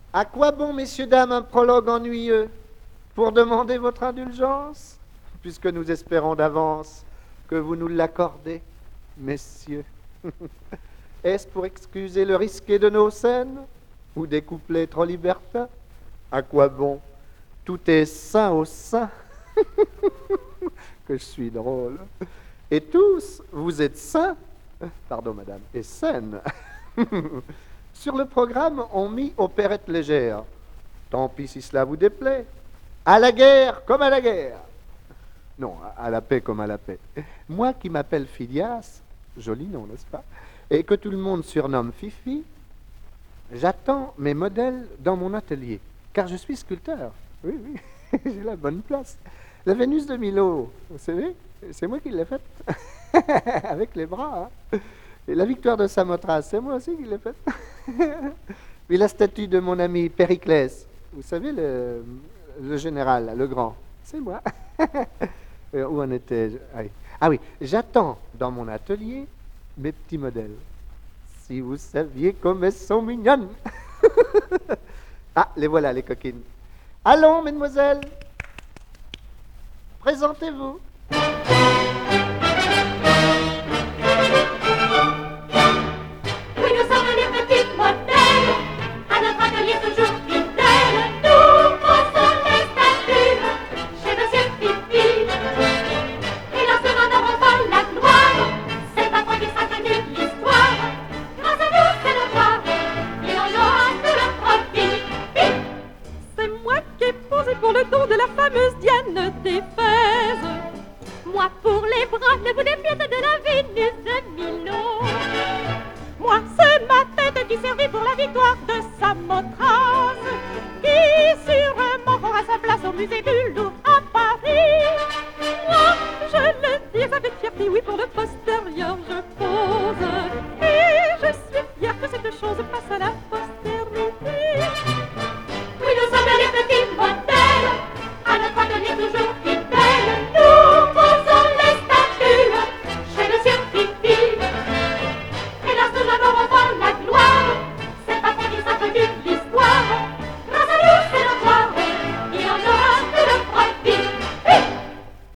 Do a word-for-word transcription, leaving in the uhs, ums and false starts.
À quoi bon, messieurs, dames, un prologue ennuyeux pour demander votre indulgence, puisque nous espérons d'avance que vous nous l'accordez, messieurs. Est-ce pour excuser le risqué de nos scènes ou des couplets trop libertins? À quoi bon? Tout est sain au sein. Que je suis drôle. Et tous, vous êtes sains, pardon madame, et saines. Sur le programme, on mit opérette légère. Tant pis si cela vous déplaît. À la guerre comme à la guerre. Non, à la paix comme à la paix. Moi qui m'appelle Phidias, joli nom, n'est-ce pas, et que tout le monde surnomme Fifi, j'attends mes modèles dans mon atelier, car je suis sculpteur. Oui, oui, j'ai la bonne place. La Vénus de Milo, vous savez, c'est moi qui l'ai faite. Avec les bras. Hein. Et la victoire de Samothrace, c'est moi aussi qui l'ai faite. Puis la statue de mon ami Périclès, vous savez, le, le général, le grand, c'est moi. Où en était-je? Ah oui, ah oui. J'attends dans mon atelier mes petits modèles. Si vous saviez comme elles sont mignonnes. Ah, les voilà, les coquines. Allons, mesdemoiselles, présentez-vous. Oui, nous sommes les petites modèles, à notre atelier toujours fidèles. Nous posons les statues chez Monsieur Fifi. Et lorsque nous n'aurons pas la gloire, c'est pas toi qui sera connu de l'histoire. Grâce à nous, c'est notoire, et on aura tout le profit. C'est moi qui ai posé pour le dos de la fameuse Diane d'Éphèse. Moi pour les bras, le bout des pièces de la Vénus de Milo. Moi, c'est ma tête qui servit pour la victoire de Samothrace, qui sûrement aura sa place au musée du Louvre à Paris. Moi, je le dis avec fierté, oui, pour le postérieur, je pose